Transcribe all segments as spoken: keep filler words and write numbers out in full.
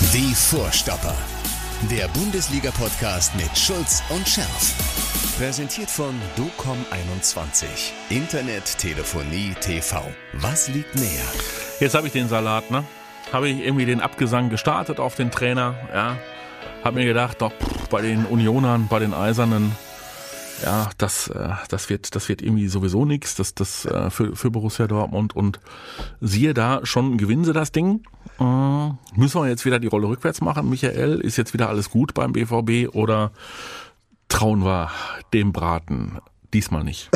Die Vorstopper. Der Bundesliga-Podcast mit Schulz und Scherf. Präsentiert von docom einundzwanzig. Internet, Telefonie, T V. Was liegt näher? Jetzt habe ich den Salat, ne? Habe ich irgendwie den Abgesang gestartet auf den Trainer, ja. Habe mir gedacht, doch, pff, bei den Unionern, bei den Eisernen, ja, das, äh, das wird, das wird irgendwie sowieso nichts, das, das äh, für, für Borussia Dortmund. Und siehe da, schon gewinnen sie das Ding. Äh, müssen wir jetzt wieder die Rolle rückwärts machen, Michael? Ist jetzt wieder alles gut beim B V B oder trauen wir dem Braten diesmal nicht?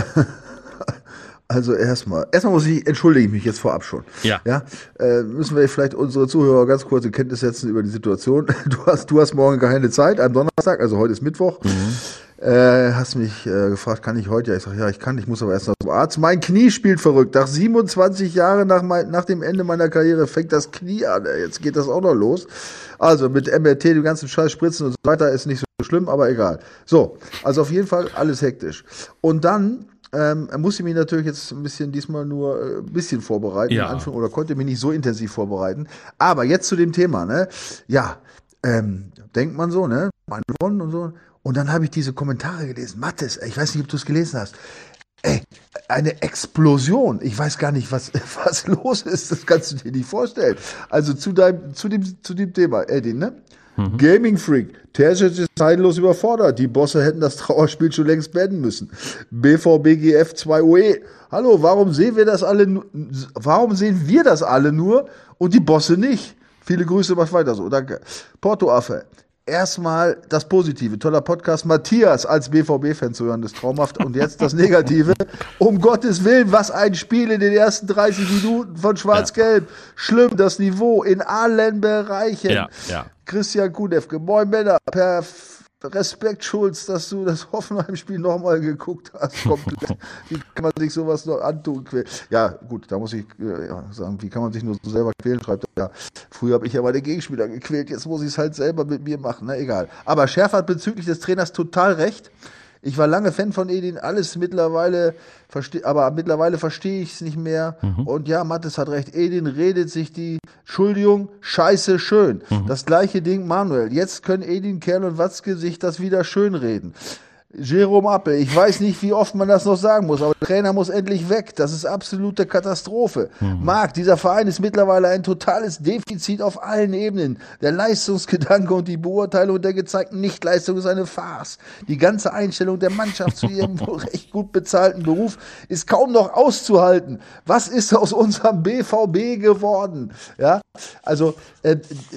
Also erstmal, erstmal muss ich, entschuldige ich mich jetzt vorab schon. Ja. Ja, äh, müssen wir vielleicht unsere Zuhörer ganz kurz in Kenntnis setzen über die Situation. Du hast, du hast morgen keine Zeit, am Donnerstag, also heute ist Mittwoch. Mhm. Äh, hast mich äh, gefragt, kann ich heute? Ja, ich sage, ja, ich kann, ich muss aber erst noch zum Arzt. Mein Knie spielt verrückt. Nach siebenundzwanzig Jahren nach, mein, nach dem Ende meiner Karriere fängt das Knie an. Jetzt geht das auch noch los. Also mit M R T, dem ganzen Scheiß Spritzen und so weiter ist nicht so schlimm, aber egal. So, also auf jeden Fall alles hektisch. Und dann Ähm, muss ich mich natürlich jetzt ein bisschen diesmal nur äh, ein bisschen vorbereiten, ja. in Anführung, oder konnte mich nicht so intensiv vorbereiten. Aber jetzt zu dem Thema, ne? Ja, ähm, denkt man so, ne? Man gewonnen und so. Und dann habe ich diese Kommentare gelesen. Mathis, ich weiß nicht, ob du es gelesen hast. Ey, eine Explosion. Ich weiß gar nicht, was, was los ist. Das kannst du dir nicht vorstellen. Also zu deinem, zu dem, zu dem Thema, Eddie, ne? Mhm. Gaming Freak. Terzic ist zeitlos überfordert. Die Bosse hätten das Trauerspiel schon längst beenden müssen. B V B G F zwei O E. Hallo, warum sehen wir das alle, nu- warum sehen wir das alle nur und die Bosse nicht? Viele Grüße, mach weiter so. Danke. Porto Affe. Erstmal das Positive. Toller Podcast. Matthias als B V B-Fan zu hören, das ist traumhaft. Und jetzt das Negative. Um Gottes Willen, was ein Spiel in den ersten dreißig Minuten von Schwarz-Gelb. Ja. Schlimm, das Niveau in allen Bereichen. Ja, ja. Christian Kudewke. Moin Männer. Per Respekt, Schulz, dass du das Hoffenheim-Spiel nochmal geguckt hast. Komplett. Wie kann man sich sowas noch antun? Ja, gut, da muss ich äh, ja, sagen, wie kann man sich nur so selber quälen? Schreibt er, ja. Früher habe ich ja meine Gegenspieler gequält, jetzt muss ich es halt selber mit mir machen. Na, egal. Aber Scherf hat bezüglich des Trainers total recht. Ich war lange Fan von Edin, alles mittlerweile, verste- aber mittlerweile verstehe ich es nicht mehr. Mhm. Und ja, Mathis hat recht, Edin redet sich die, Entschuldigung, scheiße schön. Mhm. Das gleiche Ding, Manuel. Jetzt können Edin, Kerl und Watzke sich das wieder schön reden. Jerome Appel, ich weiß nicht, wie oft man das noch sagen muss, aber der Trainer muss endlich weg. Das ist absolute Katastrophe. Mhm. Marc, dieser Verein ist mittlerweile ein totales Defizit auf allen Ebenen. Der Leistungsgedanke und die Beurteilung der gezeigten Nichtleistung ist eine Farce. Die ganze Einstellung der Mannschaft zu ihrem wohl recht gut bezahlten Beruf ist kaum noch auszuhalten. Was ist aus unserem B V B geworden? Ja, also äh,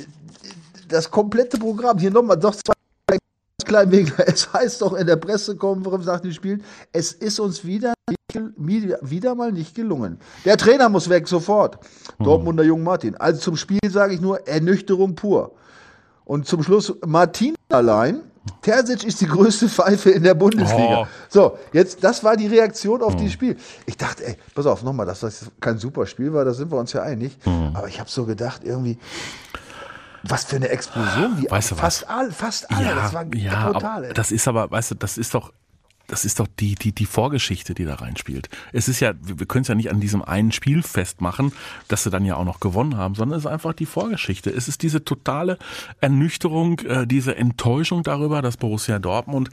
das komplette Programm, hier nochmal doch zwei Kleinwegler. Es heißt doch in der Pressekonferenz nach dem Spiel, es ist uns wieder, wieder, wieder mal nicht gelungen. Der Trainer muss weg, sofort. Mhm. Dortmunder Jung Martin. Also zum Spiel sage ich nur Ernüchterung pur. Und zum Schluss Martin allein. Terzic ist die größte Pfeife in der Bundesliga. Oh. So, jetzt, das war die Reaktion auf mhm. dieses Spiel. Ich dachte, ey, pass auf, nochmal, dass das kein super Spiel war, da sind wir uns ja einig. Mhm. Aber ich habe so gedacht, irgendwie, was für eine Explosion, wie weißt du fast, all, fast alle, ja, das war ja, brutal. Das ist aber, weißt du, das ist doch, das ist doch die, die, die Vorgeschichte, die da reinspielt. Es ist ja, wir können es ja nicht an diesem einen Spiel festmachen, dass sie dann ja auch noch gewonnen haben, sondern es ist einfach die Vorgeschichte. Es ist diese totale Ernüchterung, äh, diese Enttäuschung darüber, dass Borussia Dortmund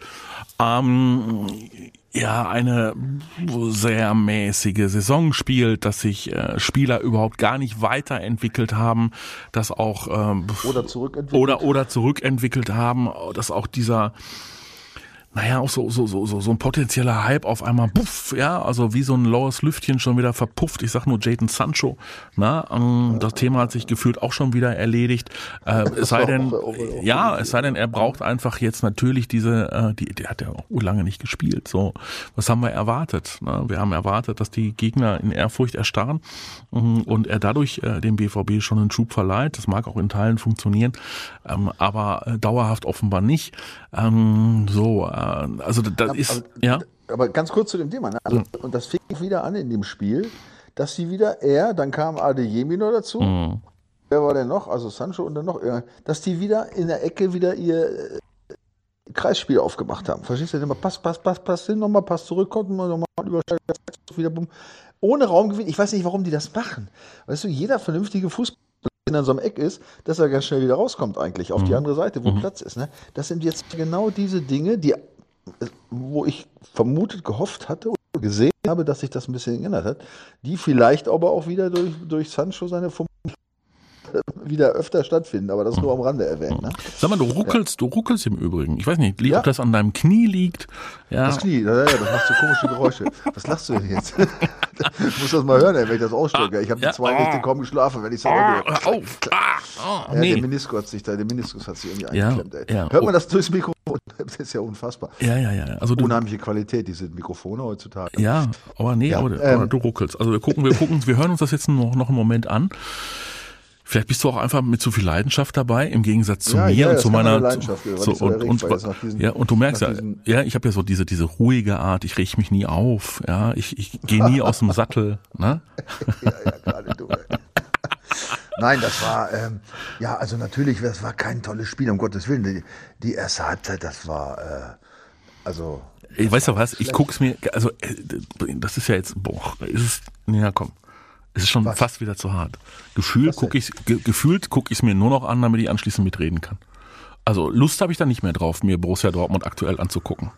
ähm, ja eine sehr mäßige Saison spielt, dass sich äh, Spieler überhaupt gar nicht weiterentwickelt haben, dass auch ähm, oder zurückentwickelt oder oder zurückentwickelt haben, dass auch dieser naja, auch so, so, so, so, so ein potenzieller Hype auf einmal, puff, ja, also wie so ein laues Lüftchen schon wieder verpufft. Ich sag nur Jadon Sancho, na, ähm, das Thema hat sich gefühlt auch schon wieder erledigt. Äh, es sei denn, ja, es sei denn, er braucht einfach jetzt natürlich diese, äh, die, der hat ja auch lange nicht gespielt, so. Was haben wir erwartet? Ne? Wir haben erwartet, dass die Gegner in Ehrfurcht erstarren ähm, und er dadurch äh, dem B V B schon einen Schub verleiht. Das mag auch in Teilen funktionieren, ähm, aber äh, dauerhaft offenbar nicht. Ähm, so, äh, also das ist, aber, ja. Aber ganz kurz zu dem Thema, ne? Also, mhm. Und das fing wieder an in dem Spiel, dass sie wieder, er, dann kam Adeyemi noch dazu, mhm. wer war denn noch? Also Sancho und dann noch, dass die wieder in der Ecke wieder ihr Kreisspiel aufgemacht haben. Verstehst du? Immer Pass, Pass, Pass, Pass hin, nochmal Pass zurück, konnten wir nochmal übersteigen, wieder bumm. Ohne Raumgewinn. Ich weiß nicht, warum die das machen. Weißt du, jeder vernünftige Fußballer an so einem Eck ist, dass er ganz schnell wieder rauskommt eigentlich, auf Mhm. die andere Seite, wo Mhm. Platz ist. Ne? Das sind jetzt genau diese Dinge, die, wo ich vermutet, gehofft hatte oder gesehen habe, dass sich das ein bisschen geändert hat, die vielleicht aber auch wieder durch, durch Sancho seine Fum wieder öfter stattfinden, aber das nur am Rande erwähnt. Ne? Sag mal, du ruckelst, du ruckelst im Übrigen. Ich weiß nicht, li- Ja. ob das an deinem Knie liegt. Ja. Das Knie, ja, ja, das macht so komische Geräusche. Was lachst du denn jetzt? Ich muss das mal hören, ey, wenn ich das ausstrecke. Ich habe Ja. die zwei Nächte kaum geschlafen, wenn ich so Ah, höre. hör auf. Ah, ah, Ja, der nee. Meniskus hat sich da, der Meniskus hat sich irgendwie Ja, eingeklemmt, ey. ja. Hört man das durchs Mikrofon? Das ist ja unfassbar. Ja, ja, ja. Also du, Unheimliche Qualität, diese Mikrofone heutzutage. ja, aber nee, Ja, aber, ähm, aber du ruckelst. Also wir gucken, wir gucken, wir hören uns das jetzt noch, noch einen Moment an. Vielleicht bist du auch einfach mit zu viel Leidenschaft dabei, im Gegensatz zu Ja, mir ja, und das zu kann meiner. meine Leidenschaft, weil so, ich so und, erregt und, war jetzt nach diesen- ja, und du merkst nach ja, diesen- ja, ich habe ja so diese diese ruhige Art. Ich reg mich nie auf. Ja, ich ich gehe nie aus dem Sattel. Ne? Ja, ja, gerade du. ey. Nein, das war, ähm, ja, also natürlich, das war kein tolles Spiel, um Gottes Willen. Die, die erste Halbzeit, das war, äh, also, Ich weiß ja was. Ich guck's mir. Also äh, das ist ja jetzt. Boah, ist es. Ja, komm. Es ist schon Was? fast wieder zu hart. Gefühlt Was gucke ich ge, gefühlt gucke ich es mir nur noch an, damit ich anschließend mitreden kann. Also Lust habe ich da nicht mehr drauf, mir Borussia Dortmund aktuell anzugucken.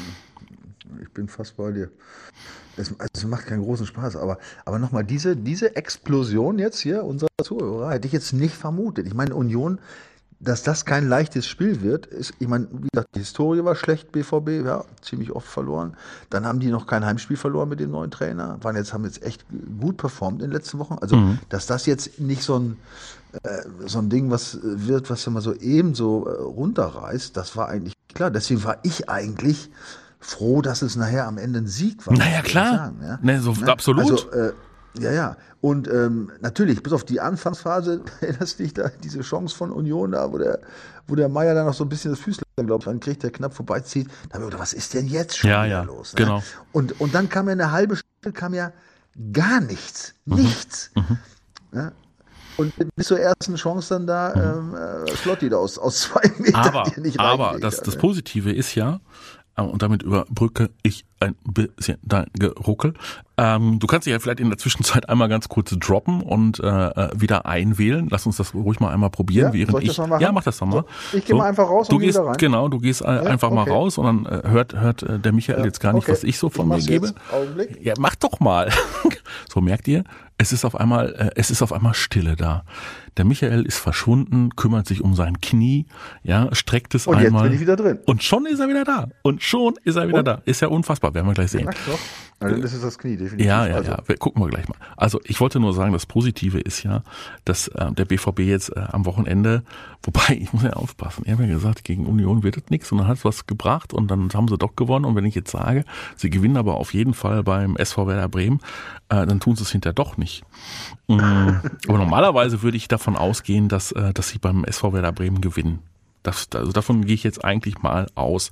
ich bin fast bei dir. Es, also es macht keinen großen Spaß, aber, aber nochmal, diese, diese Explosion jetzt hier unserer Zuhörer hätte ich jetzt nicht vermutet. Ich meine, Union, dass das kein leichtes Spiel wird, ist, ich meine, wie gesagt, die Historie war schlecht, B V B, ja, ziemlich oft verloren. Dann haben die noch kein Heimspiel verloren mit dem neuen Trainer, waren jetzt, haben jetzt echt gut performt in den letzten Wochen. Also, Mhm. dass das jetzt nicht so ein, äh, so ein Ding was wird, was immer so ebenso äh, runterreißt, das war eigentlich klar. Deswegen war ich eigentlich froh, dass es nachher am Ende ein Sieg war. Naja, muss ich klar. sagen, ja. Ne, so, absolut. Also, äh, ja, ja. Und ähm, natürlich, bis auf die Anfangsphase, erinnerst du dich da, diese Chance von Union da, wo der, wo der Meier dann noch so ein bisschen das Füßlein, glaube ich, ankriegt, der knapp vorbeizieht. Da habe ich gedacht, was ist denn jetzt schon Ja, wieder ja, los? Ne? genau. Und, und dann kam ja eine halbe Stunde, kam ja gar nichts. Nichts. Ja? Und bis zur ersten Chance dann da, ähm, äh, Schlotti da aus, aus zwei Metern. Aber, die er nicht aber reingelegt das, hat, das ne? Positive ist ja, äh, und damit überbrücke ich ein bisschen dein Geruckel, ähm, du kannst dich ja vielleicht in der Zwischenzeit einmal ganz kurz droppen und äh, wieder einwählen. Lass uns das ruhig mal einmal probieren, Ja, während soll ich ich. das mal machen? Ja, mach das doch mal. So, ich gehe mal einfach raus du und gehe gehst, wieder rein. Genau, du gehst äh, einfach mal okay. raus und dann äh, hört, hört äh, der Michael jetzt gar nicht, okay. was ich so von Ich mir mach's gebe. jetzt. Augenblick. Ja, mach doch mal. So, merkt ihr, es ist auf einmal, äh, es ist auf einmal Stille da. Der Michael ist verschwunden, kümmert sich um sein Knie, ja, streckt es Und jetzt einmal. bin ich wieder drin. Und schon ist er wieder da. Und schon ist er wieder Und? da. Ist ja unfassbar, werden wir gleich sehen. Ach doch. Na, dann ist es das Knie, definitiv. Ja, ja, also, ja. Wir, gucken wir gleich mal. Also ich wollte nur sagen, das Positive ist ja, dass äh, der B V B jetzt äh, am Wochenende, wobei, ich muss ja aufpassen, ich habe ja gesagt, gegen Union wird es nichts und dann hat es was gebracht und dann haben sie doch gewonnen. Und wenn ich jetzt sage, sie gewinnen aber auf jeden Fall beim S V Werder Bremen, äh, dann tun sie es hinterher doch nicht. Mm, aber normalerweise würde ich davon ausgehen, dass, äh, dass sie beim S V Werder Bremen gewinnen. Das, also davon gehe ich jetzt eigentlich mal aus.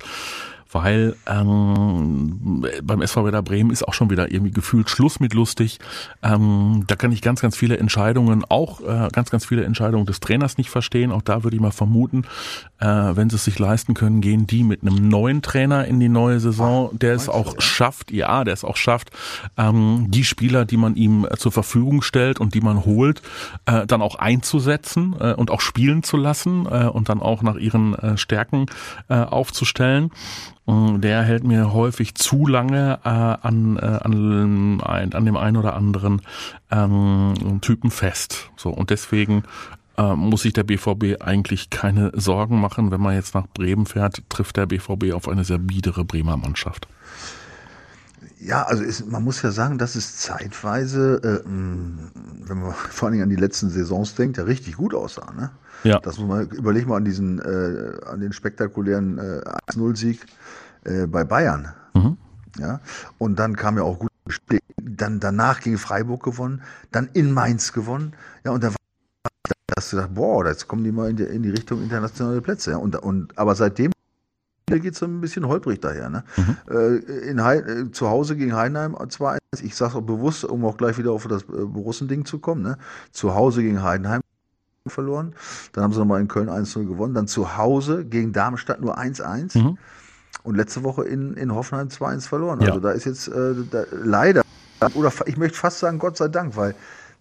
Weil ähm, beim S V Werder Bremen ist auch schon wieder irgendwie gefühlt Schluss mit lustig. Ähm, da kann ich ganz, ganz viele Entscheidungen, auch äh, ganz, ganz viele Entscheidungen des Trainers nicht verstehen. Auch da würde ich mal vermuten, äh, wenn sie es sich leisten können, gehen die mit einem neuen Trainer in die neue Saison, der es auch schafft, ja, der es auch schafft, ähm, die Spieler, die man ihm äh, zur Verfügung stellt und die man holt, äh, dann auch einzusetzen äh, und auch spielen zu lassen äh, und dann auch nach ihren äh, Stärken äh, aufzustellen. Der hält mir häufig zu lange äh, an, äh, an, an dem einen oder anderen ähm, Typen fest. So, und deswegen äh, muss sich der B V B eigentlich keine Sorgen machen. Wenn man jetzt nach Bremen fährt, trifft der B V B auf eine sehr biedere Bremer Mannschaft. Ja, also ist, man muss ja sagen, dass es zeitweise, äh, wenn man vor allen Dingen an die letzten Saisons denkt, ja richtig gut aussah. Ne? Ja. Das muss man, überleg mal an diesen, äh, an den spektakulären äh, eins null Sieg äh, bei Bayern. Mhm. Ja, und dann kam ja auch gut, dann danach gegen Freiburg gewonnen, dann in Mainz gewonnen. Ja, und da war, da hast du gedacht, boah, jetzt kommen die mal in die, in die Richtung internationale Plätze. Ja, und, und, aber seitdem geht es so ein bisschen holprig daher. Ne? Mhm. Äh, in Hei, äh, zu Hause gegen Heidenheim zwei eins, ich sage auch bewusst, um auch gleich wieder auf das äh, Borussen-Ding zu kommen. Ne? Zu Hause gegen Heidenheim verloren, dann haben sie nochmal in Köln eins null gewonnen, dann zu Hause gegen Darmstadt nur eins eins mhm. und letzte Woche in, in Hoffenheim zwei eins verloren. Ja. Also da ist jetzt äh, da, leider, oder ich möchte fast sagen Gott sei Dank, weil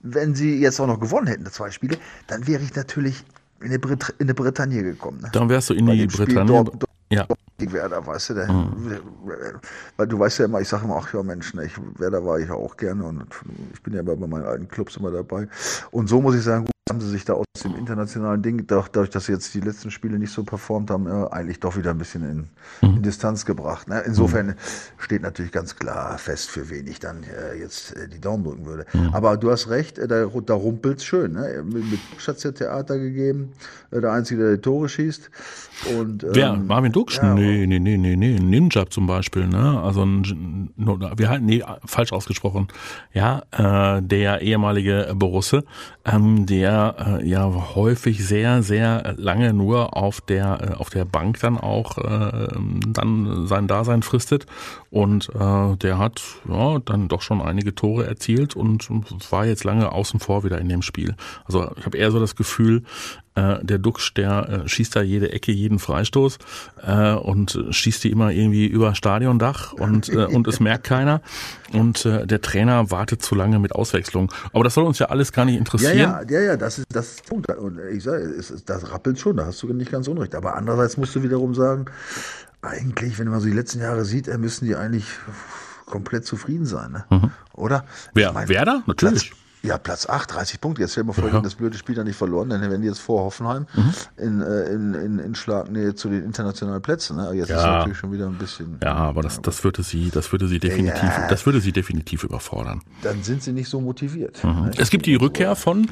wenn sie jetzt auch noch gewonnen hätten, zwei Spiele, dann wäre ich natürlich in die, Brit- in die Bretagne gekommen. Ne? Dann wärst du in Bei die dem Spiel Bretagne. Dort, dort, ja. Ich Werder, weißt du, der, mhm. weil du weißt ja immer, ich sage immer, ach ja Mensch, ne, ich, Werder war ich ja auch gerne und ich bin ja bei meinen alten Clubs immer dabei. Und so muss ich sagen, gut, haben sie sich da aus dem internationalen Ding, dadurch, dass sie jetzt die letzten Spiele nicht so performt haben, ja, eigentlich doch wieder ein bisschen in, mhm. in Distanz gebracht. Ne? Insofern mhm. steht natürlich ganz klar fest, für wen ich dann äh, jetzt äh, die Daumen drücken würde. Mhm. Aber du hast recht, äh, da, da rumpelt es schön. Ne? Mit, mit Dux hat es ja Theater gegeben, äh, der Einzige, der die Tore schießt. Und, ähm, Wer? Marvin Dux? Ja, nee, nee, nee, nee, nee. Ninja zum Beispiel, ne? Also ein, wir halten, nee, falsch ausgesprochen. Ja, äh, der ehemalige Borusse, ähm, der äh, ja häufig sehr, sehr lange nur auf der äh, auf der Bank dann auch äh, dann sein Dasein fristet und äh, der hat ja dann doch schon einige Tore erzielt und war jetzt lange außen vor wieder in dem Spiel. Also ich habe eher so das Gefühl, äh, der Dux, der äh, schießt da jede Ecke, jeden Freistoß äh, und schießt die immer irgendwie über Stadiondach und äh, und es merkt keiner und äh, der Trainer wartet zu lange mit Auswechslung. Aber das soll uns ja alles gar nicht interessieren. Ja, ja, ja, ja, das ist das ist Punkt. Und ich sage, es ist, das rappelt schon, da hast du nicht ganz unrecht. Aber andererseits musst du wiederum sagen, eigentlich, wenn man so die letzten Jahre sieht, müssen die eigentlich komplett zufrieden sein, ne? Mhm. Oder? Wer? Ich mein, Werder? Natürlich. Platz, ja, Platz acht, dreißig Punkte. Jetzt stell dir mal vor, ja. das blöde Spiel da nicht verloren, dann wären die jetzt vor Hoffenheim mhm. in, in, in, in Schlagnähe zu den internationalen Plätzen. Ne? Jetzt ja. ist es natürlich schon wieder ein bisschen. Ja, aber das, das würde sie, das würde sie definitiv, ja. das würde sie definitiv überfordern. Dann sind sie nicht so motiviert. Mhm. Ne? Es gibt die Rückkehr von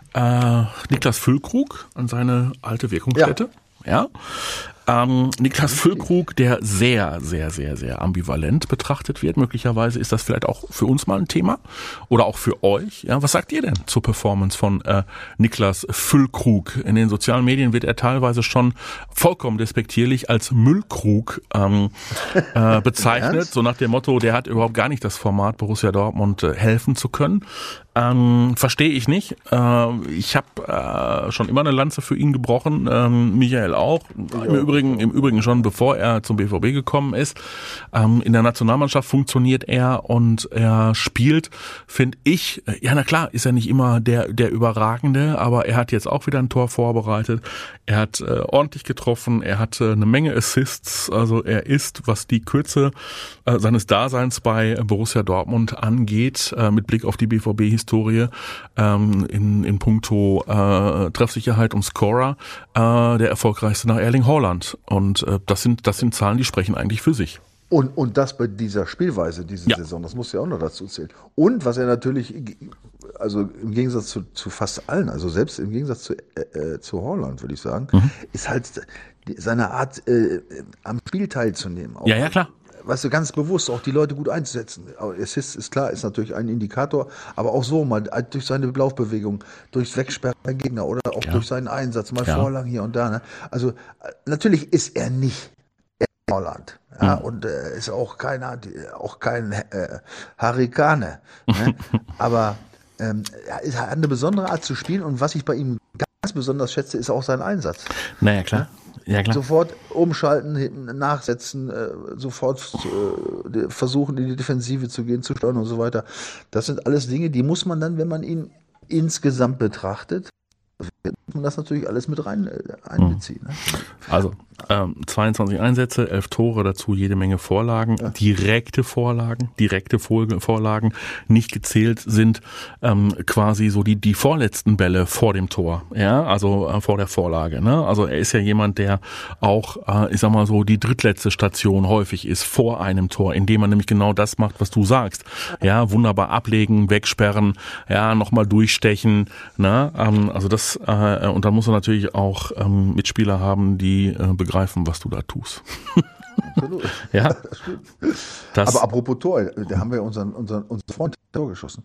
äh, Niklas Füllkrug an seine alte Wirkungsstätte. Ja. ja. Ähm, Niklas Füllkrug, der sehr, sehr, sehr, sehr ambivalent betrachtet wird. Möglicherweise ist das vielleicht auch für uns mal ein Thema oder auch für euch. Ja, was sagt ihr denn zur Performance von äh, Niklas Füllkrug? In den sozialen Medien wird er teilweise schon vollkommen despektierlich als Müllkrug ähm, äh, bezeichnet. So nach dem Motto, der hat überhaupt gar nicht das Format, Borussia Dortmund äh, helfen zu können. Ähm, verstehe ich nicht. Äh, ich habe äh, schon immer eine Lanze für ihn gebrochen. Ähm, Michael auch. Ja. Im Übrigen, im Übrigen schon bevor er zum B V B gekommen ist. Ähm, in der Nationalmannschaft funktioniert er und er spielt, finde ich, ja na klar, ist er nicht immer der der Überragende, aber er hat jetzt auch wieder ein Tor vorbereitet. Er hat äh, ordentlich getroffen, er hat äh, eine Menge Assists, also er ist, was die Kürze äh, seines Daseins bei Borussia Dortmund angeht, äh, mit Blick auf die B V B-Historie, ähm, in, in puncto äh, Treffsicherheit und Scorer, äh, der erfolgreichste nach Erling Haaland. Und äh, das sind das sind Zahlen, die sprechen eigentlich für sich. Und, und das bei dieser Spielweise, diese ja. Saison, das muss ja auch noch dazu zählen. Und was er natürlich, also im Gegensatz zu, zu fast allen, also selbst im Gegensatz zu, äh, zu Haaland, würde ich sagen, mhm. ist halt seine Art, äh, am Spiel teilzunehmen. Auch, ja, ja, klar. Weißt du, ganz bewusst auch die Leute gut einzusetzen. Assist ist klar, ist natürlich ein Indikator, aber auch so mal durch seine Laufbewegung, durchs Wegsperren der Gegner oder auch ja. durch seinen Einsatz, mal ja. Vorlagen hier und da. Ne? Also natürlich ist er nicht Holland. Ja, mhm. Und äh, ist auch keiner, auch kein äh, Hurrikane. Ne? Aber ähm, er hat eine besondere Art zu spielen und was ich bei ihm ganz besonders schätze, ist auch sein Einsatz. Naja, klar. Ja, klar. Sofort umschalten, hinten nachsetzen, äh, sofort äh, versuchen, in die Defensive zu gehen, zu steuern und so weiter. Das sind alles Dinge, die muss man dann, wenn man ihn insgesamt betrachtet, muss man das natürlich alles mit rein äh, einbeziehen. Ne? Also ähm, zweiundzwanzig Einsätze, elf Tore, dazu jede Menge Vorlagen, ja. direkte Vorlagen, direkte Vorlagen, nicht gezählt sind ähm, quasi so die die vorletzten Bälle vor dem Tor, ja, also äh, vor der Vorlage. Ne? Also er ist ja jemand, der auch, äh, ich sag mal so, die drittletzte Station häufig ist vor einem Tor, indem man nämlich genau das macht, was du sagst. Ja, wunderbar ablegen, wegsperren, ja, nochmal durchstechen. Ne? Ähm, also das äh, und dann muss er natürlich auch ähm, Mitspieler haben, die äh, begreifen, was du da tust. Absolut. Ja, das stimmt. Das Aber apropos Tor, da haben wir unseren, unseren, unseren Freund Tor geschossen.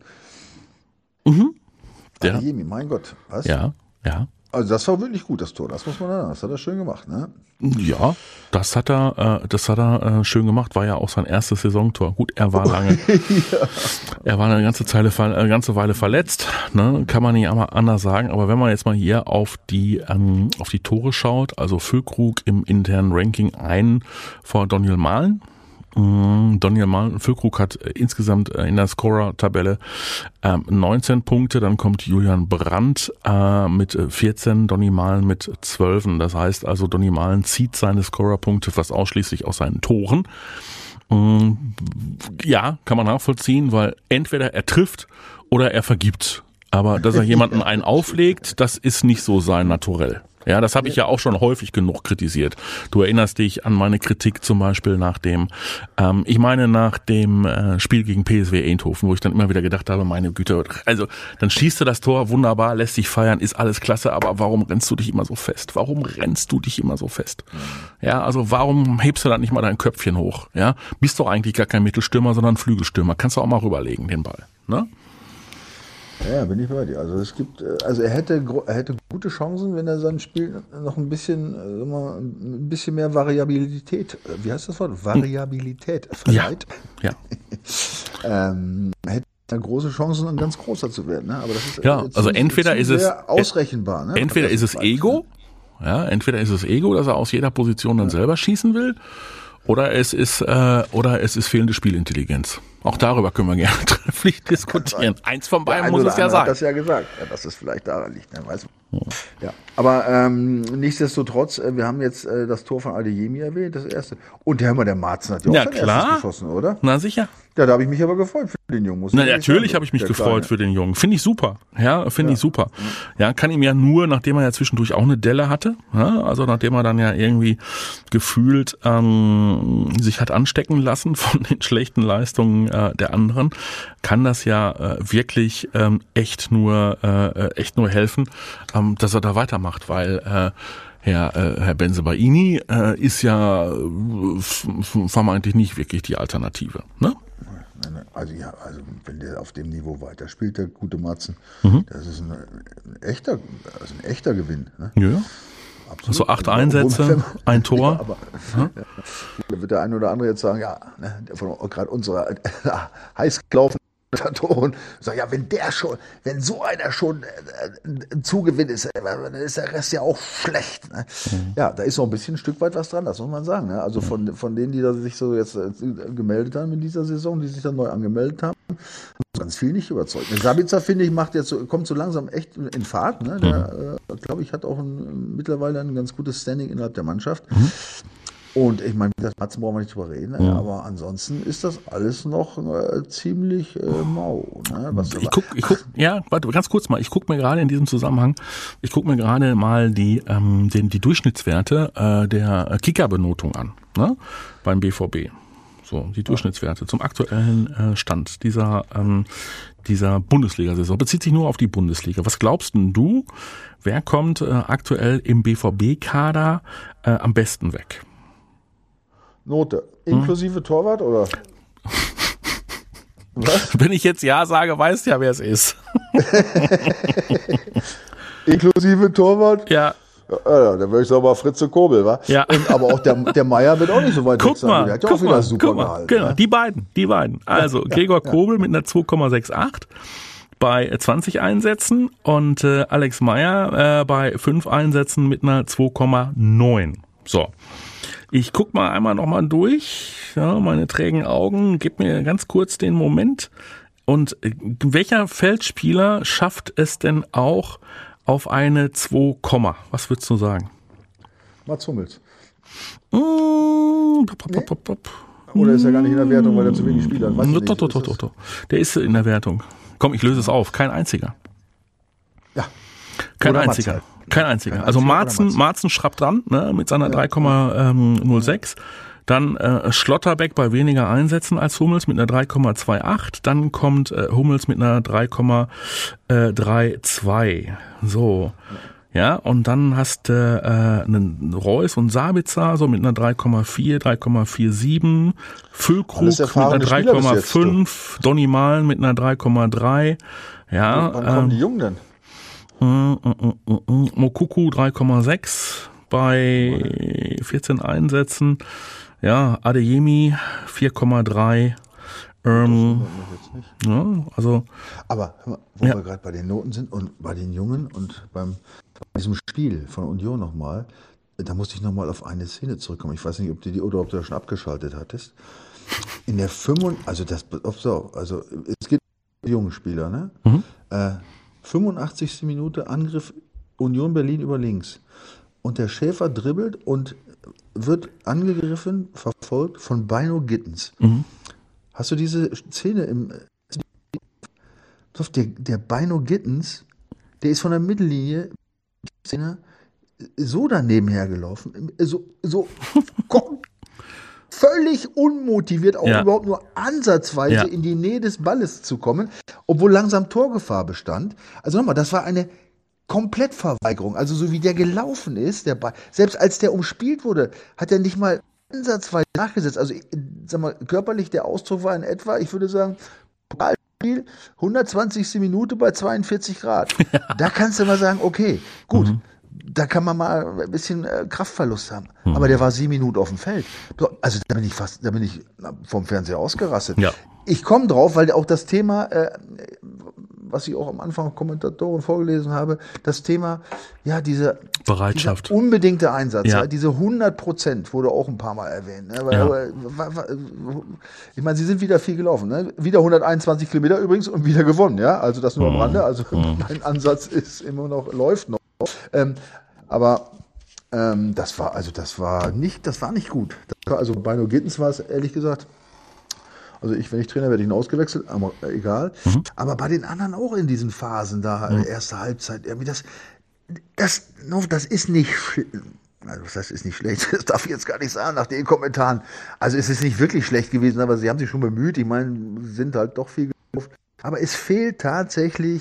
Mhm. Ja. Jemi, mein Gott. Was? Ja, ja. Also das war wirklich gut, das Tor. Das muss man sagen. Das hat er schön gemacht, ne? Ja, das hat er, äh, das hat er äh, schön gemacht. War ja auch sein erstes Saisontor. Gut, er war lange, ja. er war eine ganze Zeile, eine ganze Weile verletzt. Ne? Kann man nicht einmal anders sagen. Aber wenn man jetzt mal hier auf die, ähm, auf die Tore schaut, also Füllkrug im internen Ranking ein vor Daniel Mahlen. Daniel Mahlen, Füllkrug hat äh, insgesamt äh, in der Scorer-Tabelle ähm, neunzehn Punkte, dann kommt Julian Brandt äh, mit vierzehn, Donny Mahlen mit zwölf. Das heißt also, Donny Mahlen zieht seine Scorer-Punkte fast ausschließlich aus seinen Toren. Ähm, ja, kann man nachvollziehen, weil entweder er trifft oder er vergibt. Aber dass er jemanden einen auflegt, das ist nicht so sein Naturell. Ja, das habe ich ja auch schon häufig genug kritisiert. Du erinnerst dich an meine Kritik zum Beispiel nach dem, ähm, ich meine nach dem äh, Spiel gegen P S V Eindhoven, wo ich dann immer wieder gedacht habe, meine Güte, also dann schießt du das Tor, wunderbar, lässt dich feiern, ist alles klasse, aber warum rennst du dich immer so fest? Warum rennst du dich immer so fest? Ja, also warum hebst du da nicht mal dein Köpfchen hoch? Ja, bist doch eigentlich gar kein Mittelstürmer, sondern Flügelstürmer. Kannst du auch mal rüberlegen, den Ball, ne? Ja, bin ich bei dir. Also es gibt, also er hätte, er hätte gute Chancen, wenn er sein Spiel noch ein bisschen, ein bisschen mehr Variabilität, wie heißt das Wort? Variabilität verleiht. Ja. ja. ähm, hätte er große Chancen, ein ganz großer zu werden. Ne? Aber das ist ja, also entweder ist es ausrechenbar. Ne? Entweder ist es Ego, ja, entweder ist es Ego, dass er aus jeder Position dann ja. selber schießen will. Oder es ist äh, oder es ist fehlende Spielintelligenz. Auch darüber können wir gerne trefflich diskutieren. Eins von beiden muss es ja sein. Hat das ja gesagt, ja, dass es vielleicht daran liegt. Ne? Weiß man. Ja. Aber ähm, nichtsdestotrotz, äh, wir haben jetzt äh, das Tor von Adeyemi erwähnt, das erste. Und der, der Marzen hat ja auch ja, sein klar. erstes geschossen, oder? Na sicher. Ja, da habe ich mich aber gefreut für den Jungen. Muss Na, natürlich habe ich mich gefreut Kleine. für den Jungen. Finde ich super. Ja, finde ja. ich super. Ja, kann ihm ja nur, nachdem er ja zwischendurch auch eine Delle hatte, ja, also nachdem er dann ja irgendwie gefühlt ähm, sich hat anstecken lassen von den schlechten Leistungen äh, der anderen, kann das ja äh, wirklich ähm, echt nur äh, echt nur helfen, ähm, dass er da weitermacht, weil äh, Herr, äh, Herr Bensebaini äh, ist ja äh, f- f- vermeintlich nicht wirklich die Alternative, ne? Also ja, also wenn der auf dem Niveau weiterspielt, der gute Matzen, mhm. das ist ein, ein echter, also ein echter Gewinn. Ne? Ja. Absolut. So acht Einsätze, ein Tor. Ja, aber hm? Da wird der eine oder andere jetzt sagen, ja, ne, von gerade unserer heiß gelaufenen Tatoren, sagen, ja, wenn der schon, wenn so einer schon ein Zugewinn ist, dann ist der Rest ja auch schlecht. Ne? Mhm. Ja, da ist auch ein bisschen ein Stück weit was dran, das muss man sagen. Ne? Also von, von denen, die da sich so jetzt gemeldet haben in dieser Saison, die sich dann neu angemeldet haben, ganz viel nicht überzeugt. Der Sabitzer, finde ich, macht jetzt so, kommt so langsam echt in Fahrt. Ne? Der, mhm. äh, glaube ich, hat auch ein, mittlerweile ein ganz gutes Standing innerhalb der Mannschaft. Mhm. Und ich meine, das Matzen brauchen wir nicht drüber reden, ja. aber ansonsten ist das alles noch äh, ziemlich äh, mau. Ne? Was ich guck, ich guck, ja, warte, ganz kurz mal, ich gucke mir gerade in diesem Zusammenhang, ich gucke mir gerade mal die, ähm, den, die Durchschnittswerte äh, der Kicker-Benotung an, ne? Beim B V B. So, die Durchschnittswerte zum aktuellen äh, Stand dieser, ähm, dieser Bundesliga-Saison. Bezieht sich nur auf die Bundesliga. Was glaubst denn du, wer kommt äh, aktuell im B V B-Kader äh, am besten weg? Note. Inklusive hm? Torwart, oder? Was? Wenn ich jetzt Ja sage, weißt du ja, wer es ist. Inklusive Torwart? Ja. Ja, dann würde ich sagen, mal Fritze Kobel, wa? Ja. Und, aber auch der, der Meier wird auch nicht so weit guck weg sein. Mal, Der hat ja guck auch wieder mal, super guck mal. gehalten. Genau, ne? die beiden, die beiden. Also ja, Gregor ja, Kobel ja. mit einer zwei Komma achtundsechzig bei zwanzig Einsätzen und äh, Alex Meier äh, bei fünf Einsätzen mit einer zwei Komma neun. So. Ich guck mal einmal nochmal durch, ja, meine trägen Augen, gib mir ganz kurz den Moment. Und welcher Feldspieler schafft es denn auch auf eine zwei, was würdest du sagen? Mats Hummels. Mmh, pop, pop, pop, pop. Oder ist er gar nicht in der Wertung, weil er zu wenig Spieler hat? Weiß doch, doch, doch, doch, doch. Der ist in der Wertung. Komm, ich löse es auf. Kein einziger. Ja. Kein oder einziger. Halt. Kein einziger. Kein also Marzen, Marzen schrappt dran, ne, mit seiner ja. drei Komma null sechs. Dann äh, Schlotterbeck bei weniger Einsätzen als Hummels mit einer drei Komma achtundzwanzig. Dann kommt äh, Hummels mit einer drei Komma zweiunddreißig. So. Ja, und dann hast du äh, einen Reus und Sabitzer so mit einer drei Komma vier, drei Komma siebenundvierzig. Füllkrug mit einer drei Komma fünf. Donny Mahlen mit einer drei Komma drei. Ja, wann kommen ähm, die Jungen denn? Mm, mm, mm, mm. Mokuku drei Komma sechs bei vierzehn Einsätzen. Ja, Adeyemi vier Komma drei. Ähm, ja, also. Aber wo ja. wir gerade bei den Noten sind und bei den Jungen und beim bei diesem Spiel von Union nochmal, da musste ich nochmal auf eine Szene zurückkommen. Ich weiß nicht, ob du die oder ob du das schon abgeschaltet hattest. In der fünfundachtzig, also das, so, also es geht um junge Spieler, ne? Mhm. Äh, fünfundachtzigste Minute Angriff Union Berlin über links. Und der Schäfer dribbelt und wird angegriffen, verfolgt von Bino Gittens. Mhm. Hast du diese Szene im... Der, der Bino Gittens, der ist von der Mittellinie Szene, so daneben hergelaufen, so, so völlig unmotiviert, auch ja. überhaupt nur ansatzweise ja. in die Nähe des Balles zu kommen, obwohl langsam Torgefahr bestand. Also nochmal, das war eine Komplettverweigerung. Also so wie der gelaufen ist, der Ball, selbst als der umspielt wurde, hat er nicht mal ansatzweise nachgesetzt. Also sag mal, körperlich der Ausdruck war in etwa, ich würde sagen, Spiel, hundertzwanzigste Minute bei zweiundvierzig Grad. Ja. Da kannst du mal sagen, okay, gut, mhm. da kann man mal ein bisschen äh, Kraftverlust haben. Mhm. Aber der war sieben Minuten auf dem Feld. Also da bin ich fast, da bin ich vom Fernseher ausgerastet. Ja. Ich komme drauf, weil auch das Thema, äh, was ich auch am Anfang Kommentatoren vorgelesen habe, das Thema, ja, diese Bereitschaft, unbedingte Einsatz, ja. ja, diese hundert Prozent wurde auch ein paar Mal erwähnt. Ne? Weil, ja. aber, ich meine, sie sind wieder viel gelaufen, ne? Wieder hunderteinundzwanzig Kilometer übrigens und wieder gewonnen, ja, also das nur am Rande, also mhm. mein Ansatz ist immer noch, läuft noch, ähm, aber ähm, das war, also das war nicht, das war nicht gut. Das war, also bei Bino Gittens war es ehrlich gesagt, also ich, wenn ich Trainer werde, ich ihn ausgewechselt, aber egal. Mhm. Aber bei den anderen auch in diesen Phasen da, mhm. erste Halbzeit, irgendwie das, das, das ist nicht, also das ist nicht schlecht, das darf ich jetzt gar nicht sagen nach den Kommentaren. Also es ist nicht wirklich schlecht gewesen, aber sie haben sich schon bemüht. Ich meine, sind halt doch viel gelaufen. Aber es fehlt tatsächlich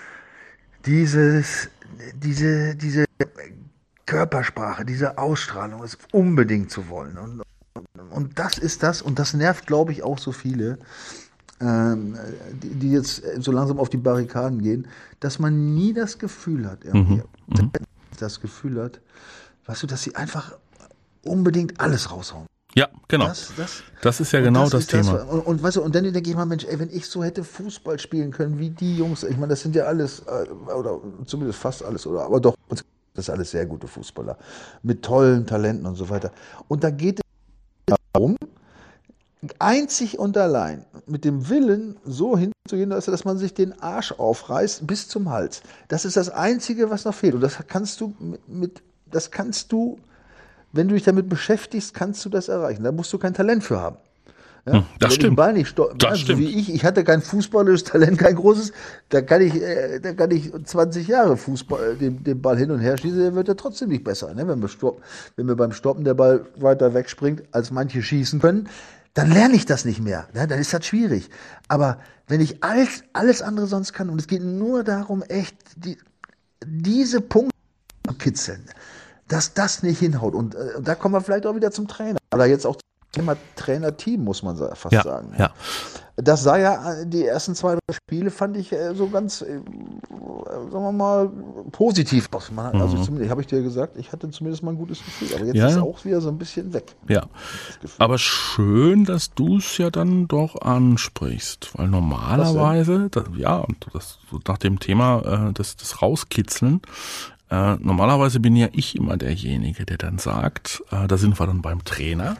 dieses, diese, diese Körpersprache, diese Ausstrahlung, es unbedingt zu wollen. Und Und das ist das, und das nervt, glaube ich, auch so viele, ähm, die, die jetzt so langsam auf die Barrikaden gehen, dass man nie das Gefühl hat, irgendwie, mhm. das Gefühl hat, weißt du, dass sie einfach unbedingt alles raushauen. Ja, genau. Das, das, das ist ja genau das, das Thema. Das, und, und, weißt du, und dann denke ich mal, Mensch, ey, wenn ich so hätte Fußball spielen können wie die Jungs, ich meine, das sind ja alles, oder zumindest fast alles, oder aber doch, das sind alles sehr gute Fußballer, mit tollen Talenten und so weiter. Und da geht es darum, einzig und allein mit dem Willen so hinzugehen, dass man sich den Arsch aufreißt bis zum Hals. Das ist das Einzige, was noch fehlt. Und das kannst du mit, das kannst du, wenn du dich damit beschäftigst, kannst du das erreichen. Da musst du kein Talent für haben. Ja? Hm, das wenn stimmt. Den Ball nicht sto- das also stimmt. Wie ich, ich hatte kein fußballisches Talent, kein großes. Da kann ich, äh, da kann ich zwanzig Jahre Fußball, den, den Ball hin und her schießen, der wird ja trotzdem nicht besser. Ne? Wenn wir stoppen, wenn mir beim Stoppen der Ball weiter wegspringt, als manche schießen können, dann lerne ich das nicht mehr. Ne? Dann ist das schwierig. Aber wenn ich alles, alles andere sonst kann, und es geht nur darum, echt die, diese Punkte zu kitzeln, dass das nicht hinhaut. Und äh, da kommen wir vielleicht auch wieder zum Trainer. Oder jetzt auch zum Thema Trainerteam, muss man fast ja, sagen. Ja. Das sah ja, die ersten zwei, drei Spiele fand ich äh, so ganz, äh, sagen wir mal, positiv aus. Man, mhm. Also zumindest, habe ich dir gesagt, ich hatte zumindest mal ein gutes Gefühl. Aber jetzt ja. ist es auch wieder so ein bisschen weg. Ja, aber schön, dass du es ja dann doch ansprichst. Weil normalerweise, das, ja, das, so nach dem Thema äh, des, des Rauskitzeln, äh, normalerweise bin ja ich immer derjenige, der dann sagt, äh, da sind wir dann beim Trainer.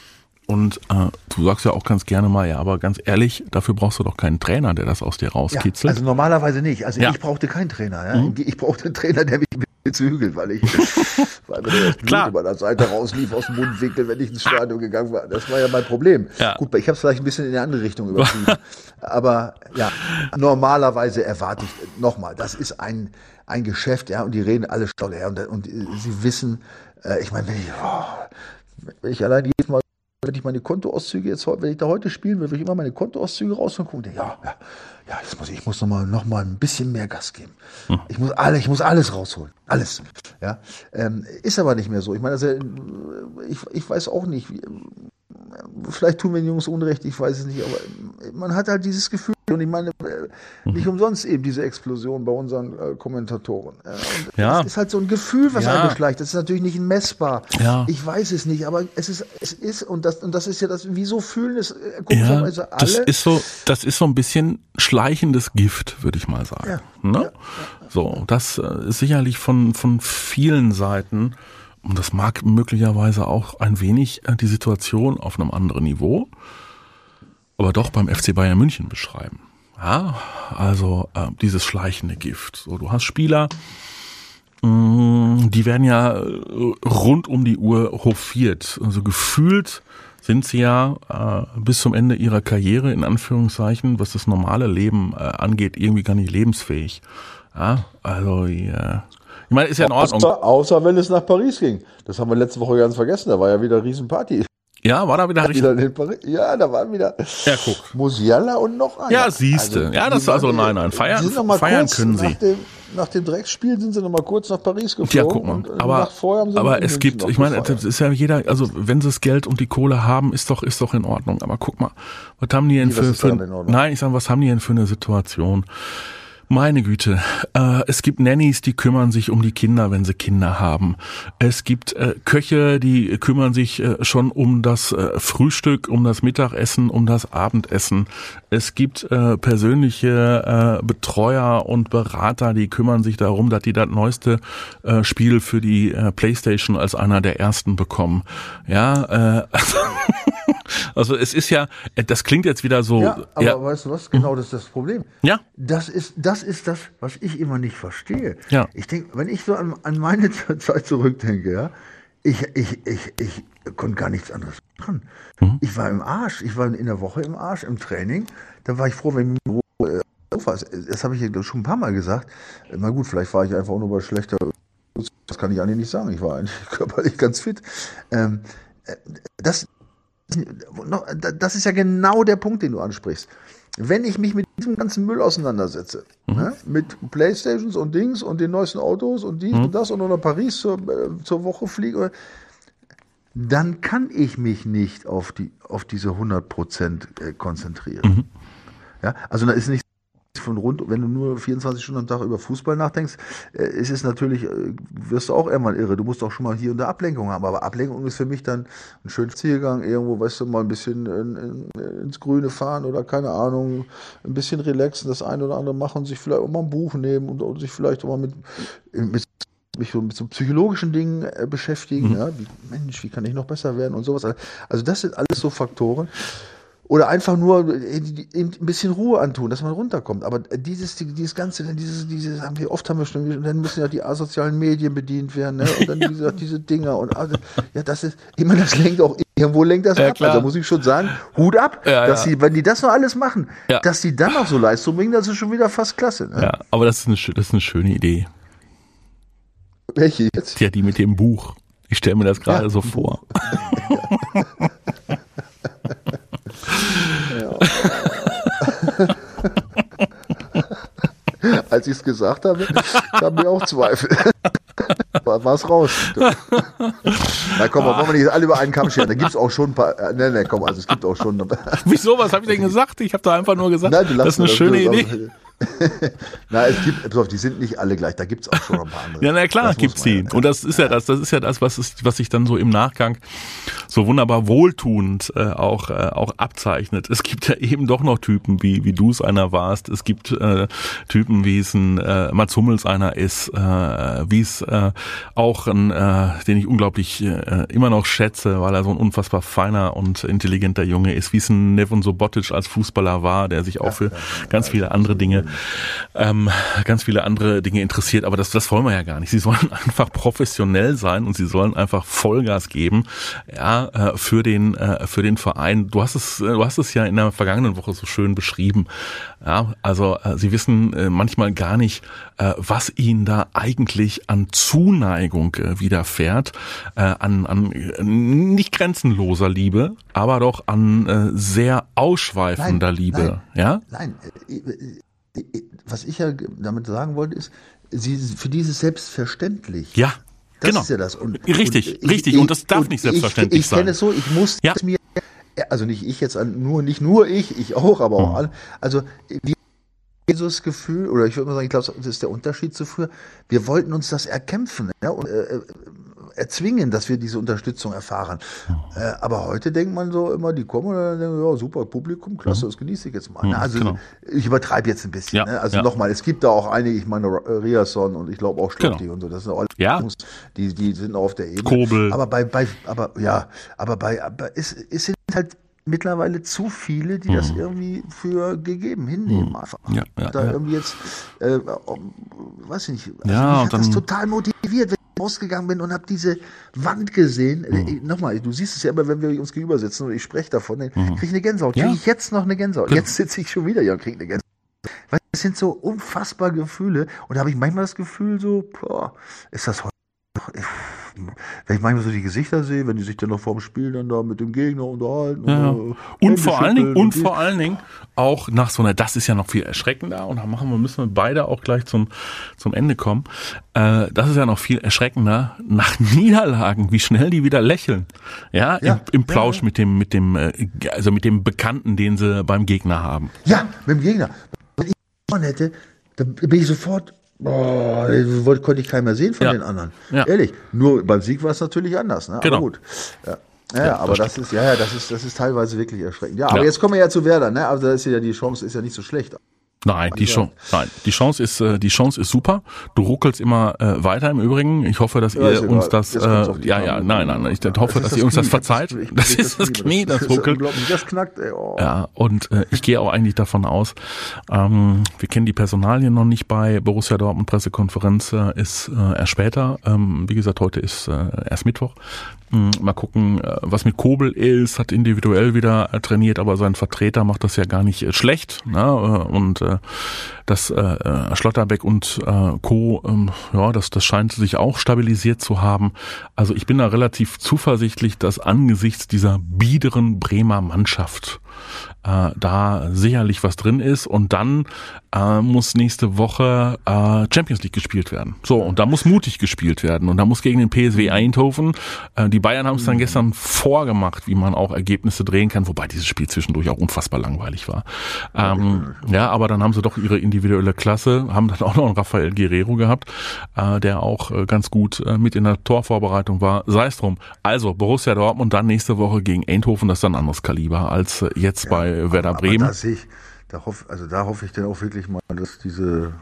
Und äh, du sagst ja auch ganz gerne mal, ja, aber ganz ehrlich, dafür brauchst du doch keinen Trainer, der das aus dir rauskitzelt. Ja, also normalerweise nicht. Also ja. ich brauchte keinen Trainer. Ja? Mhm. Ich brauchte einen Trainer, der mich zügelt, weil ich weil mir das Blut über der Seite rauslief aus dem Mundwinkel, wenn ich ins Stadion gegangen war. Das war ja mein Problem. Ja. Gut, ich habe es vielleicht ein bisschen in eine andere Richtung übertrieben. Aber ja, normalerweise erwarte ich, nochmal, das ist ein, ein Geschäft, ja, und die reden alle toll, ja, und, und sie wissen, äh, ich meine, wenn ich, oh, wenn ich allein jedes Mal wenn ich meine Kontoauszüge jetzt, wenn ich da heute spielen will, will ich immer meine Kontoauszüge raus und gucke, ja, ja, ja, jetzt muss ich, ich muss noch mal, noch mal ein bisschen mehr Gas geben. Hm. Ich muss alle, ich muss alles rausholen, alles. Ja, ähm, ist aber nicht mehr so. Ich meine, also, ich, ich weiß auch nicht, wie, vielleicht tun wir den Jungs Unrecht, ich weiß es nicht, aber man hat halt dieses Gefühl, und ich meine, nicht umsonst eben diese Explosion bei unseren äh, Kommentatoren. Äh, und ja. Das ist halt so ein Gefühl, was ja. eingeschleicht. Das ist natürlich nicht messbar. Ja. Ich weiß es nicht, aber es ist, es ist, und das, und das ist ja das, wieso fühlen es äh, komischerweise ja, alle? Das ist so, das ist so ein bisschen schleichendes Gift, würde ich mal sagen. Ja. Ne? Ja. Ja. So, das ist sicherlich von, von vielen Seiten und das mag möglicherweise auch ein wenig die Situation auf einem anderen Niveau, aber doch beim F C Bayern München beschreiben. Ja, also äh, dieses schleichende Gift. So, du hast Spieler, mh, die werden ja rund um die Uhr hofiert. Also gefühlt sind sie ja äh, bis zum Ende ihrer Karriere, in Anführungszeichen, was das normale Leben äh, angeht, irgendwie gar nicht lebensfähig. Ja, also ja. Ich meine, ist ja in Ordnung. Außer, außer wenn es nach Paris ging. Das haben wir letzte Woche ganz vergessen. Da war ja wieder eine Riesenparty. Ja, war da wieder richtig. Wieder in Paris. Ja, da waren wieder ja, guck. Musiala und noch einer. Ja, siehste. Also, ja, das ist also, nein, nein, feiern, feiern können sie. Nach dem, nach dem Drecksspiel sind sie noch mal kurz nach Paris geflogen. Ja, guck mal. Aber, aber es gibt, ich meine, das ist ja jeder, also wenn sie das Geld und die Kohle haben, ist doch, ist doch in Ordnung. Aber guck mal, was haben die denn Wie, für, für nein, ich sage, was haben die denn für eine Situation? Meine Güte, äh, es gibt Nannies, die kümmern sich um die Kinder, wenn sie Kinder haben. Es gibt äh, Köche, die kümmern sich äh, schon um das äh, Frühstück, um das Mittagessen, um das Abendessen. Es gibt äh, persönliche äh, Betreuer und Berater, die kümmern sich darum, dass die das neueste äh, Spiel für die äh, PlayStation als einer der ersten bekommen. Ja, äh, also es ist ja, das klingt jetzt wieder so. Ja, aber ja. weißt du was? Genau, das ist das Problem. Ja. Das ist, das ist das, was ich immer nicht verstehe. Ja. Ich denke, wenn ich so an, an meine Zeit zurückdenke, ja, ich, ich, ich, ich konnte gar nichts anderes machen. Mhm. Ich war im Arsch. Ich war in der Woche im Arsch, im Training. Da war ich froh, wenn ich äh, das, das habe ich ja schon ein paar Mal gesagt. Na gut, vielleicht war ich einfach auch nur bei schlechter. Das kann ich eigentlich nicht sagen. Ich war eigentlich körperlich ganz fit. Ähm, das Das ist ja genau der Punkt, den du ansprichst. Wenn ich mich mit diesem ganzen Müll auseinandersetze, mhm. ne, mit Playstations und Dings und den neuesten Autos und dies mhm. und das und nach Paris zur, äh, zur Woche fliege, dann kann ich mich nicht auf, die, auf diese hundert Prozent äh, konzentrieren. Mhm. Ja, also da ist nicht von rund, wenn du nur vierundzwanzig Stunden am Tag über Fußball nachdenkst, äh, ist es natürlich, äh, wirst du auch irgendwann irre. Du musst auch schon mal hier und da Ablenkung haben. Aber Ablenkung ist für mich dann ein schöner Zielgang, irgendwo, weißt du, mal ein bisschen in, in, ins Grüne fahren oder keine Ahnung, ein bisschen relaxen, das eine oder andere machen, sich vielleicht auch mal ein Buch nehmen und, und sich vielleicht auch mal mit, mit mich so mit so psychologischen Dingen äh, beschäftigen. Mhm. Ja, wie, Mensch, wie kann ich noch besser werden und sowas. Also das sind alles so Faktoren. Oder einfach nur ein bisschen Ruhe antun, dass man runterkommt. Aber dieses, dieses Ganze, dieses, dieses haben wir oft haben wir schon, und dann müssen ja die asozialen Medien bedient werden, ne? Und dann wie gesagt, diese Dinger und also, ja, das ist, ich meine, das lenkt auch, irgendwo lenkt das ja, ab. klar. Also muss ich schon sagen, Hut ab, ja, dass ja. sie, wenn die das noch alles machen, ja. dass sie dann noch so Leistung bringen, das ist schon wieder fast klasse. Ne? Ja, aber das ist eine, das ist eine schöne Idee. Welche jetzt? Ja, die mit dem Buch. Ich stelle mir das gerade ja, so vor. Ja. Als ich es gesagt habe, kamen mir auch Zweifel. War es raus. Na komm, wollen wir nicht alle über einen Kamm scheren. Da gibt es auch schon ein paar. Ne, ne, komm, also es gibt auch schon. Wieso? Was habe ich denn gesagt? Ich habe da einfach nur gesagt, Nein, das ist eine schöne Idee. Na, es gibt, die sind nicht alle gleich, da gibt es auch schon ein paar andere. Ja, na klar, gibt's die. Und das ist ja das, das ist ja das, was ist, was sich dann so im Nachgang so wunderbar wohltuend äh, auch äh, auch abzeichnet. Es gibt ja eben doch noch Typen, wie wie du es einer warst. Es gibt äh, Typen, wie es ein äh, Mats Hummels einer ist, äh, wie es äh, auch ein, äh, den ich unglaublich äh, immer noch schätze, weil er so ein unfassbar feiner und intelligenter Junge ist, wie es ein Nevon Subotic als Fußballer war, der sich auch ja, für ja, ganz viele andere Dinge Ähm, ganz viele andere Dinge interessiert, aber das, das wollen wir ja gar nicht. Sie sollen einfach professionell sein und sie sollen einfach Vollgas geben, ja, äh, für den, äh, für den Verein. Du hast es, du hast es ja in der vergangenen Woche so schön beschrieben. Ja, also äh, sie wissen äh, manchmal gar nicht, äh, was ihnen da eigentlich an Zuneigung äh, widerfährt, äh, an, an äh, nicht grenzenloser Liebe, aber doch an äh, sehr ausschweifender nein, Liebe. Nein, ja? Nein, äh, äh, was ich ja damit sagen wollte, ist, sie, für dieses selbstverständlich. Ja, das genau. ist ja das. Und, richtig, und richtig. Ich, und das darf und nicht selbstverständlich ich, ich sein. Ich kenne es so, ich muss ja. mir, also nicht ich jetzt, nur nicht nur ich, ich auch, aber auch mhm. alle. Also wir haben so das Gefühl, oder ich würde mal sagen, ich glaube, das ist der Unterschied zu früher. Wir wollten uns das erkämpfen. Ja? Und, äh, erzwingen, dass wir diese Unterstützung erfahren. Mhm. Äh, aber heute denkt man so immer, die kommen und dann denken, ja, super, Publikum, klasse, mhm. das genieße ich jetzt mal. Mhm, also genau. ich übertreibe jetzt ein bisschen. Ja, ne? Also ja. nochmal, es gibt da auch einige, ich meine, Riasson und ich glaube auch Schlotti genau. und so, das sind auch ja. Jungs, die, die sind auf der Ebene. Kobel. Aber bei, bei, aber ja, aber bei, aber es, es sind halt mittlerweile zu viele, die hm. das irgendwie für gegeben hinnehmen hm. einfach. Ja, ja, da ja. irgendwie jetzt, äh, weiß ich nicht, also ja, mich und hat dann, das total motiviert, wenn ich rausgegangen bin und habe diese Wand gesehen. Hm. Äh, nochmal, du siehst es ja immer, wenn wir uns gegenüber sitzen und ich spreche davon, dann kriege ich eine Gänsehaut. Kriege ja. ich jetzt noch eine Gänsehaut. Genau. Jetzt sitze ich schon wieder hier und kriege eine Gänsehaut. Weil das sind so unfassbar Gefühle und da habe ich manchmal das Gefühl so, boah, ist das heute noch, wenn ich manchmal so die Gesichter sehe, wenn die sich dann noch vorm Spiel dann da mit dem Gegner unterhalten. Ja. Und, und vor allen Dingen, und vor allen Dingen auch nach so einer, das ist ja noch viel erschreckender und da machen wir, müssen wir beide auch gleich zum, zum Ende kommen. Äh, das ist ja noch viel erschreckender nach Niederlagen, wie schnell die wieder lächeln. Ja, ja. Im, im Plausch ja. mit dem, mit dem, also mit dem Bekannten, den sie beim Gegner haben. Ja, mit dem Gegner. Wenn ich gewonnen hätte, dann bin ich sofort, boah, konnte ich keinen mehr sehen von ja. den anderen. Ja. Ehrlich. Nur beim Sieg war es natürlich anders, ne? Genau. Aber gut. Ja. Ja, ja, aber das, das ist, ja, ja, das ist, das ist teilweise wirklich erschreckend. Ja, aber ja. jetzt kommen wir ja zu Werder, ne? Also da ist ja die Chance ist ja nicht so schlecht. Nein, die Chance, nein, die Chance ist, die Chance ist super. Du ruckelst immer äh, weiter im Übrigen. Ich hoffe, dass ja, ihr uns das, äh, ja, ja, nein, nein, ich ja, hoffe, dass das ihr uns Knie. das verzeiht. Ich, das ist das Knie, das, das ruckelt. Das knackt, ey. Oh. Ja, und äh, ich gehe auch eigentlich davon aus, ähm, wir kennen die Personalien noch nicht bei Borussia Dortmund. Pressekonferenz äh, ist äh, erst später. Ähm, wie gesagt, heute ist äh, erst Mittwoch. Mal gucken, was mit Kobel ist, hat individuell wieder trainiert, aber sein Vertreter macht das ja gar nicht schlecht. Ne? Und das äh, Schlotterbeck und äh, Co., ähm, ja, das, das scheint sich auch stabilisiert zu haben. Also ich bin da relativ zuversichtlich, dass angesichts dieser biederen Bremer Mannschaft äh, da sicherlich was drin ist. Und dann äh, muss nächste Woche äh, Champions League gespielt werden. So, und da muss mutig gespielt werden. Und da muss gegen den P S V Eindhoven, äh, die Bayern haben es dann gestern vorgemacht, wie man auch Ergebnisse drehen kann, wobei dieses Spiel zwischendurch auch unfassbar langweilig war. Ähm, ja, aber dann haben sie doch ihre individuelle Klasse, haben dann auch noch einen Rafael Guerrero gehabt, äh, der auch äh, ganz gut äh, mit in der Torvorbereitung war. Sei es drum. Also Borussia Dortmund dann nächste Woche gegen Eindhoven, das ist dann ein anderes Kaliber als äh, jetzt ja, bei Werder aber, Bremen. Aber da sehe ich, da hoffe, also da hoffe ich dann auch wirklich mal, dass diese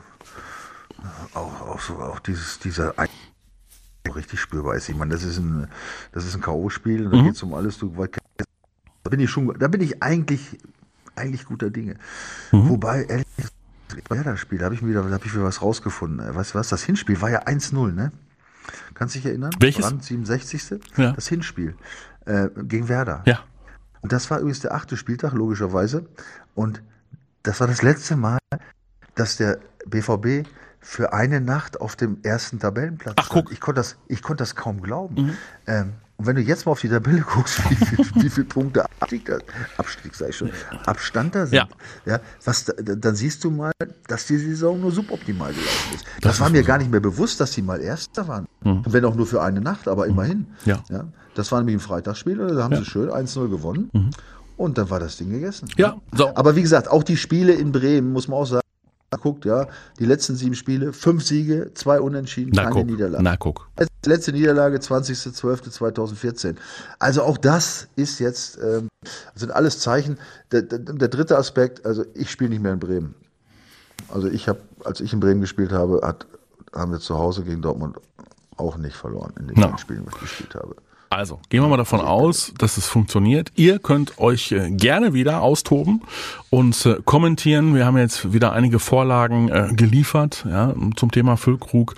auch, auch so auch dieses dieser richtig spürbar ist. Ich meine, das ist ein das ist ein K O-Spiel und da mhm. geht es um alles. Du, da bin ich schon, da bin ich eigentlich eigentlich guter Dinge. Mhm. Wobei ehrlich ja, das Spiel, da habe ich wieder, da habe ich wieder was rausgefunden. Weißt du was? Das Hinspiel war ja eins null, ne? Kannst du dich erinnern? Welches? Brand, siebenundsechzigste Ja. Das Hinspiel äh, gegen Werder. Ja. Und das war übrigens der achte Spieltag, logischerweise. Und das war das letzte Mal, dass der B V B für eine Nacht auf dem ersten Tabellenplatz Ach, guck. Ich konnte das, ich konnte das kaum glauben. Mhm. Ähm, und wenn du jetzt mal auf die Tabelle guckst, wie, viel, wie viele Punkte Abstieg, da, Abstieg sag ich schon, Abstand da sind, Ja. Ja, was, da, dann siehst du mal, dass die Saison nur suboptimal gelaufen ist. Das, Das war ist mir so. gar nicht mehr bewusst, dass die mal Erster waren. Mhm. Wenn auch nur für eine Nacht, aber immerhin. Ja. Ja, das war nämlich ein Freitagsspiel, da haben Ja. sie schön eins null gewonnen. Mhm. Und dann war das Ding gegessen. Ja, so. Aber wie gesagt, auch die Spiele in Bremen, muss man auch sagen, guckt, ja, die letzten sieben Spiele, fünf Siege, zwei Unentschieden, Na keine guck, Niederlage. na guck. Letzte Niederlage zwanzigster zwölfter zweitausendvierzehn. Also auch das ist jetzt, ähm, sind alles Zeichen. Der, der, der dritte Aspekt, also ich spiele nicht mehr in Bremen. Also ich habe, als ich in Bremen gespielt habe, hat, haben wir zu Hause gegen Dortmund auch nicht verloren in den No. beiden Spielen, wo ich gespielt habe. Also, gehen wir mal davon aus, dass es funktioniert. Ihr könnt euch äh, gerne wieder austoben und äh, kommentieren. Wir haben jetzt wieder einige Vorlagen äh, geliefert, ja, zum Thema Füllkrug.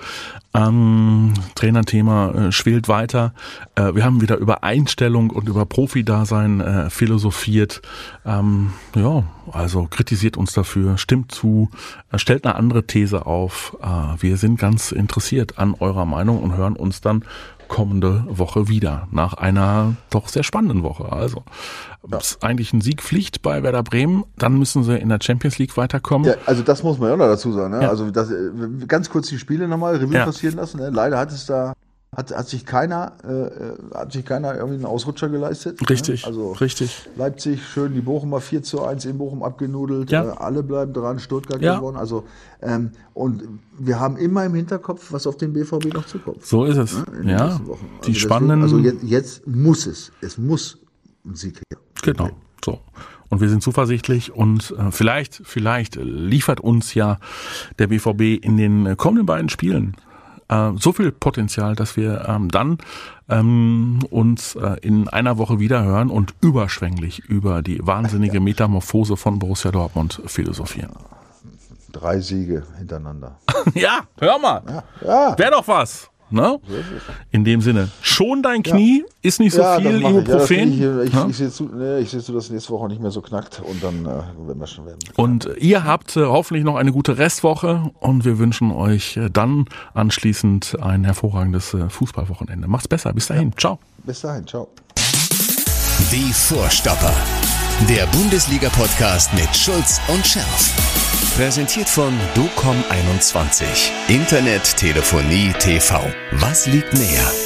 Ähm, Trainerthema äh, schwelt weiter. Äh, wir haben wieder über Einstellung und über Profi-Dasein äh, philosophiert. Ähm, ja, also kritisiert uns dafür, stimmt zu, äh, stellt eine andere These auf. Äh, wir sind ganz interessiert an eurer Meinung und hören uns dann kommende Woche wieder, nach einer doch sehr spannenden Woche. Also ja. Ist eigentlich ein Sieg Pflicht bei Werder Bremen, dann müssen sie in der Champions League weiterkommen. Ja, also das muss man ja auch noch dazu sagen. Ne? Ja. Also das, ganz kurz die Spiele nochmal Revue Ja. passieren lassen. Ne? Leider hat es da hat, hat sich keiner, äh, hat sich keiner irgendwie einen Ausrutscher geleistet. Richtig, ne? Also richtig. Leipzig schön die Bochumer vier zu eins in Bochum abgenudelt. Ja. Äh, alle bleiben dran, Stuttgart Ja. gewonnen. Also, ähm, und wir haben immer im Hinterkopf, was auf den B V B noch zukommt. So ist es. Ne? In den Ja, nächsten Wochen. Also die deswegen, spannenden. Also jetzt, jetzt muss es, es muss ein Sieg her. Genau, so. Und wir sind zuversichtlich und äh, vielleicht, vielleicht liefert uns ja der B V B in den kommenden beiden Spielen äh, so viel Potenzial, dass wir ähm, dann ähm, uns äh, in einer Woche wieder hören und überschwänglich über die wahnsinnige Metamorphose von Borussia Dortmund philosophieren. Drei Siege hintereinander. Ja, hör mal. Ja, ja. Wäre doch was. Ne? In dem Sinne, schon dein Knie, ja. Ist nicht so ja, viel das Ibuprofen. Ja, ich, ich, ja? ich, ich sehe zu, nee, ich sehe zu, dass nächste Woche nicht mehr so knackt und dann äh, werden wir schon werden. Und ihr habt äh, hoffentlich noch eine gute Restwoche und wir wünschen euch äh, dann anschließend ein hervorragendes äh, Fußballwochenende. Macht's besser. Bis dahin. Ja. Ciao. Bis dahin. Ciao. Die Vorstopper. Der Bundesliga-Podcast mit Schulz und Scherf. Präsentiert von docom einundzwanzig. Internet, Telefonie, T V. Was liegt näher?